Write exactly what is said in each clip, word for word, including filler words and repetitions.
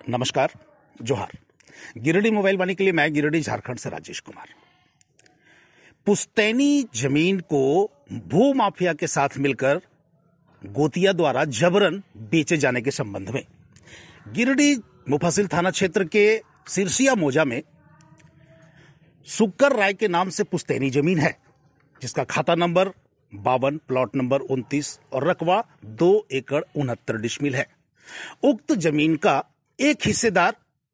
नमस्कार, जोहार। गिरिडीह मोबाइल वाणी के लिए मैं गिरिडीह झारखंड से राजेश कुमार। पुश्तैनी जमीन को भू माफिया के साथ मिलकर गोतिया द्वारा जबरन बेचे जाने के संबंध में गिरिडीह मुफस्सिल थाना क्षेत्र के सिरसिया मौजा में सुक्कर राय के नाम से पुश्तैनी जमीन है, जिसका खाता नंबर बावन, प्लॉट नंबर उनतीस और रकबा दो एकड़ उनहत्तर डिसमिल है। उक्त जमीन का एक हिस्सेदार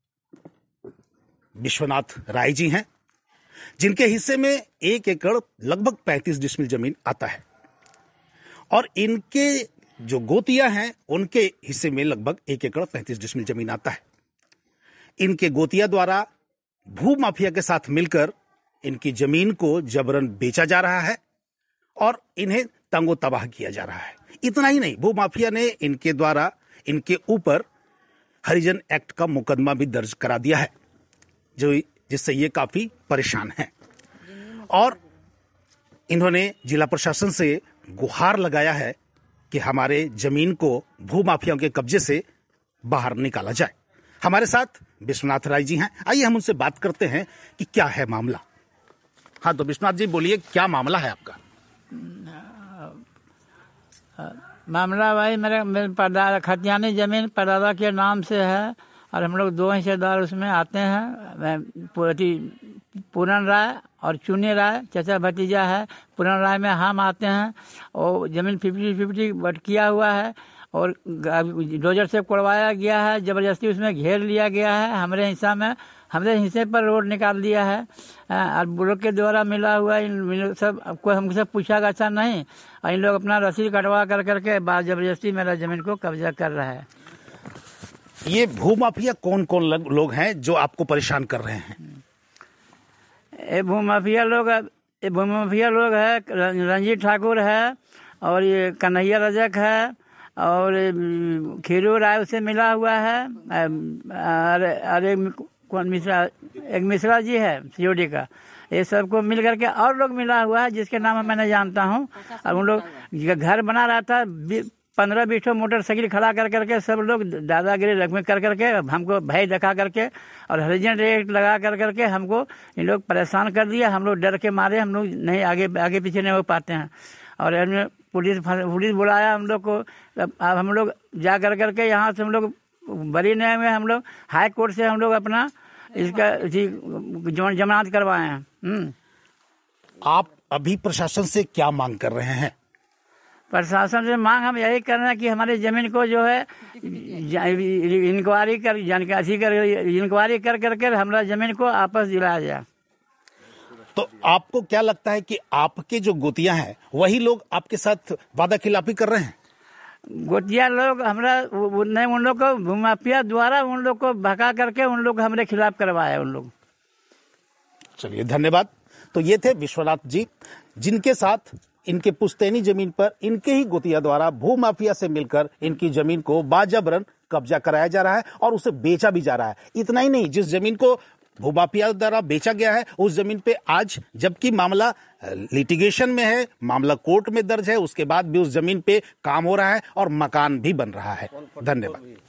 विश्वनाथ राय जी हैं, जिनके हिस्से में एक एकड़ लगभग पैंतीस डिसमिल जमीन आता है और इनके जो गोतिया हैं उनके हिस्से में लगभग एक एकड़ पैंतीस डिसमिल जमीन आता है। इनके गोतिया द्वारा भू माफिया के साथ मिलकर इनकी जमीन को जबरन बेचा जा रहा है और इन्हें तंगो तबाह किया जा रहा है। इतना ही नहीं, भू माफिया ने इनके द्वारा इनके ऊपर हरिजन एक्ट का मुकदमा भी दर्ज करा दिया है, जो जिससे ये काफी परेशान हैं और इन्होंने जिला प्रशासन से गुहार लगाया है कि हमारे जमीन को भू माफियाओं के कब्जे से बाहर निकाला जाए। हमारे साथ विश्वनाथ राय जी हैं, आइए हम उनसे बात करते हैं कि क्या है मामला। हाँ, तो विश्वनाथ जी बोलिए, क्या मामला है आपका? मामला भाई मेरे मेरे परदादा खतियानी जमीन परदादा के नाम से है और हम लोग दो हिस्सेदार उसमें आते हैं। पूरन राय और चुनी राय चाचा भतीजा है। पूरन राय में हम आते हैं और जमीन फिफ्टी फिफ्टी बट किया हुआ है और डोजर से कोड़वाया गया है, जबरदस्ती उसमें घेर लिया गया है। हमारे हिस्सा में हमारे हिस्से पर रोड निकाल दिया है और बुजुर्ग के द्वारा मिला हुआ इन सब कोई हमसे पूछा गछा नहीं और इन लोग अपना रसीद कटवा कर करके बाद जबरदस्ती मेरा जमीन को कब्जा कर रहा है। ये भू माफिया कौन कौन लोग हैं जो आपको परेशान कर रहे हैं? ये भू माफिया लोग ये भू माफिया लोग है रंजीत ठाकुर है और ये कन्हैया रजक है और खीरू राय से मिला हुआ है। अरे कौन मिश्रा, एक मिश्रा जी है सीओडी का। ये सबको मिल करके और लोग मिला हुआ है जिसके नाम मैं नहीं जानता हूँ। और उन लोग घर बना रहा था, पंद्रह बीस मोटरसाइकिल खड़ा कर करके सब लोग दादागिरी रकम कर करके हमको भय दिखा करके और हरिजन रेट लगा कर करके हमको इन लोग परेशान कर दिया। हम लोग डर के मारे हम लोग नहीं आगे आगे पीछे नहीं हो पाते हैं और पुलिस पुलिस बुलाया हम लोग को। अब हम लोग जा कर करके यहाँ से हम लोग बरी न्याय में हम लोग हाई कोर्ट से हम लोग अपना इसका जमानत करवाए हैं। आप अभी प्रशासन से क्या मांग कर रहे हैं? प्रशासन से मांग हम यही कर रहे हैं कि हमारी जमीन को जो है इंक्वायरी कर जानकारी कर इंक्वायरी कर करके हमारा जमीन को आपस दिलाया जाए। तो आपको क्या लगता है कि आपके जो गोतिया हैं वही लोग आपके साथ वादा खिलाफी कर रहे हैं? गोतिया लोग हमरा नहीं, उन लोग को भूमाफिया द्वारा उन लोग को भगा करके उन लोग हमारे खिलाफ करवाया उन लोग। चलिए, धन्यवाद। तो ये थे विश्वनाथ जी, जिनके साथ इनके पुश्तैनी जमीन पर इनके ही गोतिया द्वारा भू माफिया से मिलकर इनकी जमीन को बाजबरन कब्जा कराया जा रहा है और उसे बेचा भी जा रहा है। इतना ही नहीं, जिस जमीन को भू माफिया द्वारा बेचा गया है उस जमीन पे आज जबकि मामला लिटिगेशन में है, मामला कोर्ट में दर्ज है, उसके बाद भी उस जमीन पे काम हो रहा है और मकान भी बन रहा है। धन्यवाद।